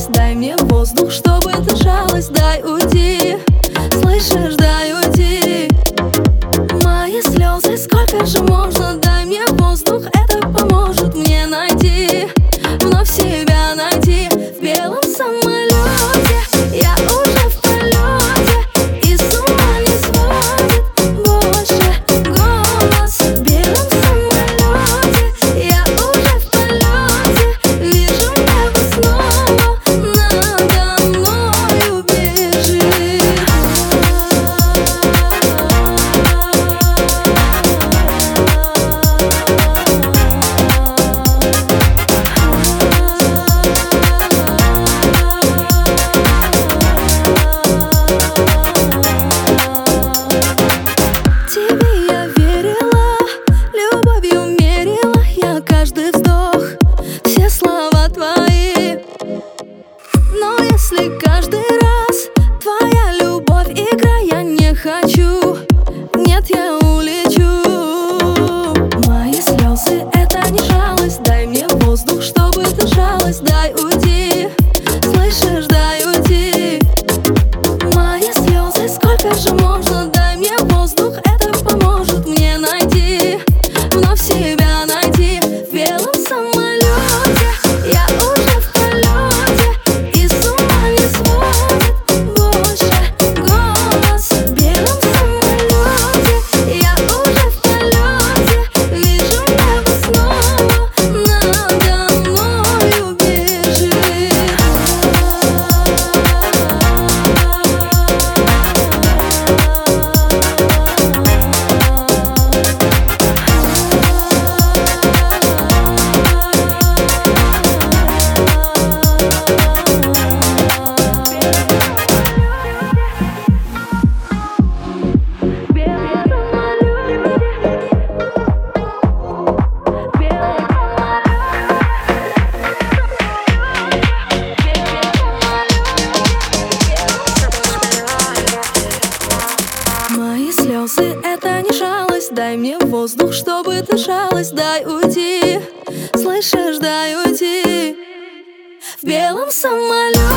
дай мне воздух, чтобы дышалось, дай уйти. Слышишь, дай уйти. Мои слезы, сколько же можно, дай мне воздух, это поможет мне найти, вновь себя найти. В белом самолете я уже в полете, и с ума не сводит больше голос. В белом самолете я уже в полете, вижу небо снова надо мною бежит. Тебе я верила, любовью мерила я каждый вздох, все слова твои. Но если каждый раз твоя любовь игра, я не хочу, нет, я улечу. Мои слезы — это не жалость, дай мне воздух, чтобы дышалось, дай уйти. Слышишь, дай уйти. Мои слезы, сколько же можно, дай мне воздух, это поможет мне найти, вновь себя найти. В белом самолете я уже в полете, и с ума не сводит больше голос. В белом самолете я уже в полете, вижу небо снова надо мною бежит. Мои слезы — это не жалость, дай мне воздух, чтобы дышалось, дай уйти. Слышишь, дай уйти. В белом самолете